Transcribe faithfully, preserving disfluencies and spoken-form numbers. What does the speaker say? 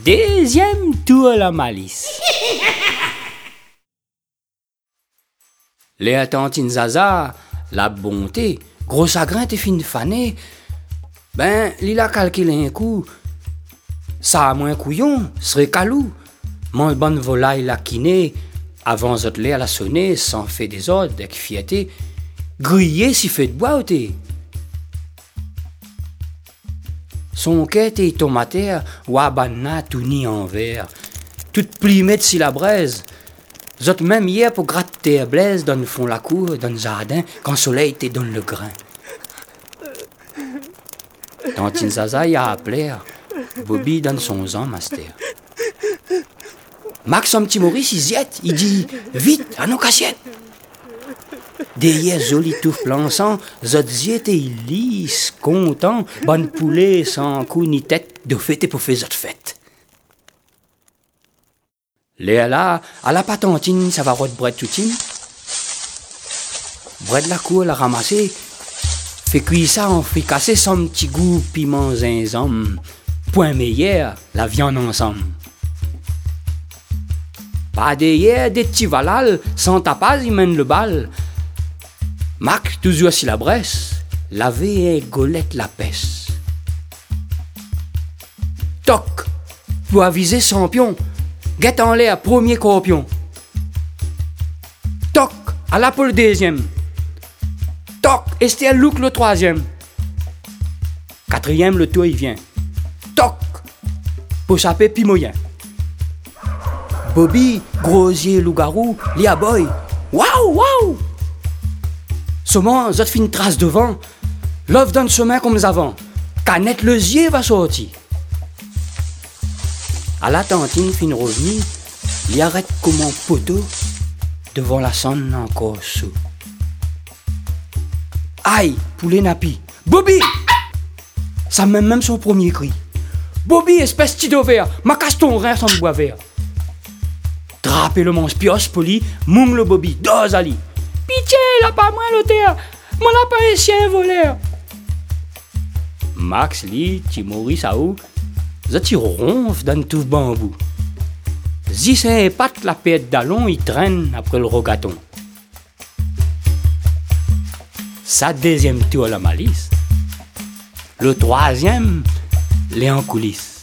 Deuxième tour la malice. Les tantines Zaza, la bonté, gros chagrin t'es fin fané. Ben, il a calculé un coup. Ça a moins couillon, serait calou. Mon bonne volaille la kiné, avant zot lait à la sonner, sans fait des ordres, avec fierté. Grillé si fait de bois ou t'es. Son quête est tomater, ou abana tout ni en verre. Toute plimette si la braise. Zot même hier pour gratter blaise dans le fond la cour, dans le jardin, quand le soleil était dans le grain. Tantine Zaza y a appelé, Bobby donne son zan, master. Max, son petit Maurice, il zette, il dit, vite, à nos cassiettes. Derrière joli touffe plançant, zot ziet et il lisse, content, bonne poulet, sans cou ni tête, de fête et pour faire zot fête. Léa là, à la patentine, ça va rôde bread toutine. Bread la cour l'a ramassé, fait cuire ça en fricassé, son petit goût piment zinzom. Point meilleur, la viande ensemble. Pas derrière des petits valal, sans tapage, il mène le bal. Mac, toujours si la bresse, laver et golette la peste. Toc, pour aviser son pion, guette en l'air, premier corpion. Toc, à la pour le deuxième. Toc, Estelle Louk le troisième. Quatrième, le tour il vient. Toc, pour saper Pimoyen. Bobby, grosier loup-garou, lia boy. Waouh, waouh! Seulement, zot fait une trace devant. L'offre dans le chemin comme avant. Canette le zier va sortir. À la tantine fin revenu, il arrête comme un poteau devant la sonne encore sous. Aïe, poulet napi. Bobby! Ça met même son premier cri. Bobby, espèce de vert, ma casse ton rein sans bois vert. Drapé le manche pioche poli, moum le Bobby, dos ali. Pitié, là pas moi l'auteur, mon lapin est chien voleur. Max, li, ti Maurice à où? Zati ronfle dans tout bambou. Si c'est patte la pète d'allon, il traîne après le rogaton. Sa deuxième tour la malice. Le troisième, les en coulisses.